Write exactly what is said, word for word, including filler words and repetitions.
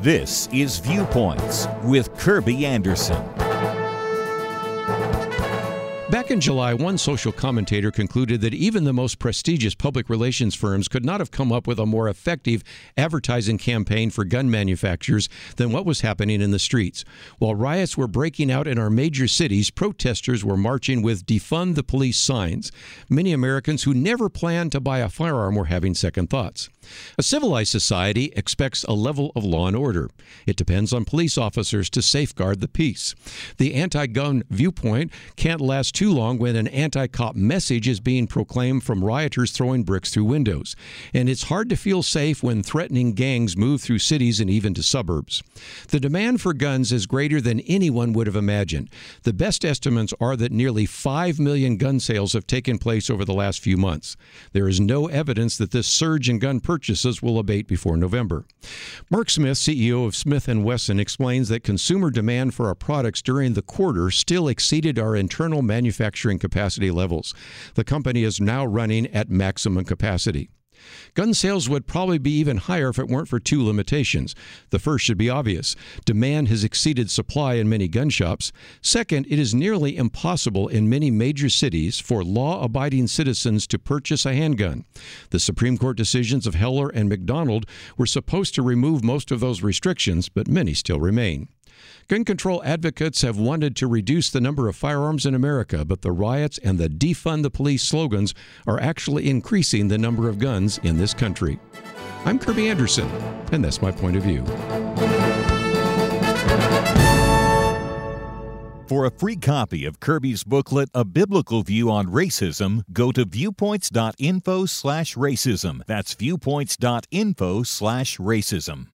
This is Viewpoints with Kirby Anderson. Back in July, one social commentator concluded that even the most prestigious public relations firms could not have come up with a more effective advertising campaign for gun manufacturers than what was happening in the streets. While riots were breaking out in our major cities, protesters were marching with "Defund the Police" signs. Many Americans who never planned to buy a firearm were having second thoughts. A civilized society expects a level of law and order. It depends on police officers to safeguard the peace. The anti-gun viewpoint can't last too long when an anti-cop message is being proclaimed from rioters throwing bricks through windows. And it's hard to feel safe when threatening gangs move through cities and even to suburbs. The demand for guns is greater than anyone would have imagined. The best estimates are that nearly five million gun sales have taken place over the last few months. There is no evidence that this surge in gun purchases will abate before November. Mark Smith, C E O of Smith and Wesson, explains that consumer demand for our products during the quarter still exceeded our internal manufacturing capacity levels. The company is now running at maximum capacity. Gun sales would probably be even higher if it weren't for two limitations. The first should be obvious. Demand has exceeded supply in many gun shops. Second, it is nearly impossible in many major cities for law-abiding citizens to purchase a handgun. The Supreme Court decisions of Heller and McDonald were supposed to remove most of those restrictions, but many still remain. Gun control advocates have wanted to reduce the number of firearms in America, but the riots and the "Defund the Police" slogans are actually increasing the number of guns in this country. I'm Kirby Anderson, and that's my point of view. For a free copy of Kirby's booklet, A Biblical View on Racism, go to viewpoints.info slash racism. That's viewpoints.info slash racism.